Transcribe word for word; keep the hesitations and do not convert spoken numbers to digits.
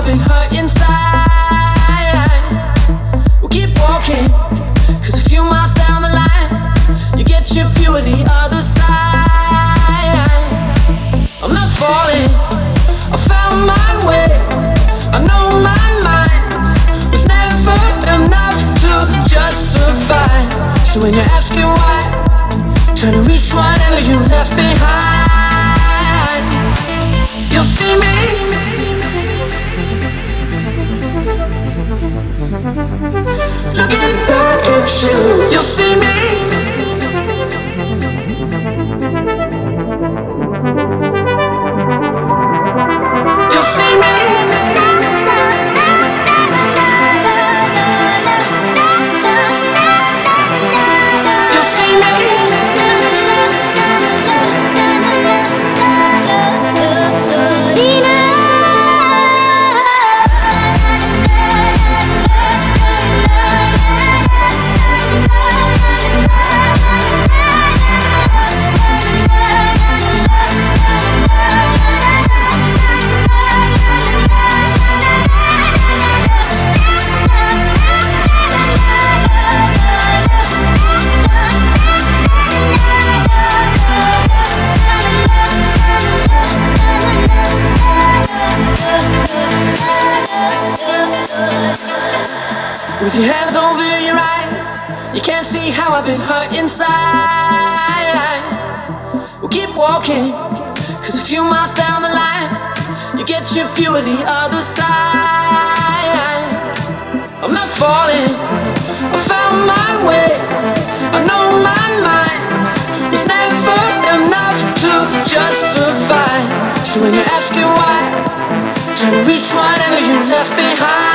been hurt inside. We'll keep walking, cause a few miles down the line you get your view of the other side. I'm not falling, I found my way. I know my mind was never enough to just survive. So when you're asking why, trying to reach whatever you left behind, you'll see me. Looking back at you, you'll see me. You'll see me. You'll see me. With your hands over your eyes, you can't see how I've been hurt inside. We'll keep walking, cause a few miles down the line you get your view of the other side. I'm not falling, I found my way. I know my mind was never enough to just survive. So when you're asking why, trying to reach whatever you left behind,